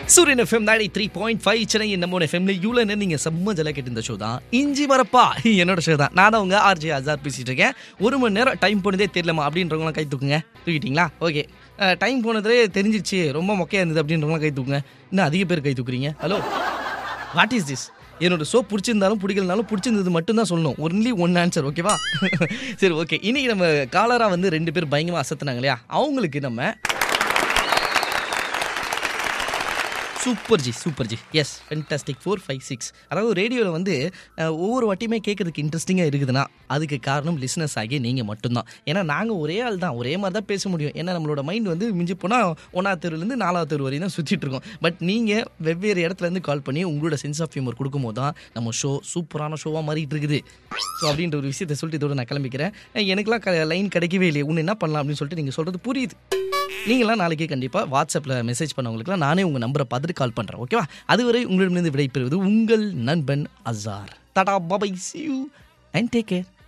சூரியன் எஃப்எம் 93.5 சென்னை நம்ம எஃப்எம்ல இவ்வளோ நேரம் நீங்கள் செம்ம ஜல கேட்டு இந்த ஷோ தான் இஞ்சி மரப்பா என்னோட ஷோ தான். நான் தான் உங்க ஆர்ஜே ஆசார் பேசிட்டு இருக்கேன். 1 மணி நேரம் டைம் போனதே தெரியலமா அப்படின்றவங்களாம் கை தூக்குங்க. தூக்கிட்டீங்களா? ஓகே. டைம் போனதே தெரிஞ்சிச்சு, ரொம்ப மொக்கையாக இருந்தது அப்படின்றவங்களாம் கை தூக்குங்க. இன்னும் அதிக பேர் கை தூக்குறீங்க. Hello, what is this? என்னோட ஷோ பிடிச்சிருந்தாலும் பிடிக்கலனாலும் பிடிச்சிருந்தது மட்டும்தான் சொல்லணும். ஒன்லி ஒன் ஆன்சர், ஓகேவா? சரி, ஓகே. இன்னைக்கு நம்ம காலராக வந்து 2 பேர் பயங்கரமாக அசத்துனாங்க இல்லையா? அவங்களுக்கு நம்ம சூப்பர் ஜி எஸ் ஃபென்டாஸ்டிக் 4, 5, 6. அதாவது ரேடியோவில் வந்து ஒவ்வொரு வாட்டியுமே கேட்குறதுக்கு இன்ட்ரெஸ்டிங்காக இருக்குதுன்னா அதுக்கு காரணம் லிசனர்ஸ் ஆகி நீங்கள் மட்டும்தான். ஏன்னா நாங்கள் ஒரே ஆள் தான், ஒரே மாதிரி தான் பேச முடியும். ஏன்னா நம்மளோட மைண்ட் வந்து மிஞ்சி போனால் 1ஆவது தெருவுலேருந்து 4ஆவது தெரு வரையும் தான் சுற்றிட்டு இருக்கோம். பட் நீங்கள் வெவ்வேறு இடத்துலேருந்து கால் பண்ணி உங்களோட சென்ஸ் ஆஃப் ஹியூமர் கொடுக்கும்போது தான் நம்ம ஷோ சூப்பரான ஷோவாக மாறிட்டு இருக்குது. ஸோ அப்படின்ற ஒரு விஷயத்தை சொல்லிட்டு இதோட நான் கிளம்பிக்கிறேன். எனக்குலாம் லைன் கிடைக்கவே இல்லையே, ஒன்று என்ன பண்ணலாம் அப்படின்னு சொல்லிட்டு நீங்கள் சொல்கிறது புரியுது. நீங்களாம் நாளைக்கே கண்டிப்பாக வாட்ஸ்அப்பில் மெசேஜ் பண்ணவங்களுக்குலாம் நானே உங்கள் நம்பரை பார்த்துட்டு கால் பண்ணுறேன், ஓகேவா? அதுவரை உங்களிடமிருந்து விடைபெறுவது உங்கள் நண்பன் அசார். டாடா, பாய், see you and take care.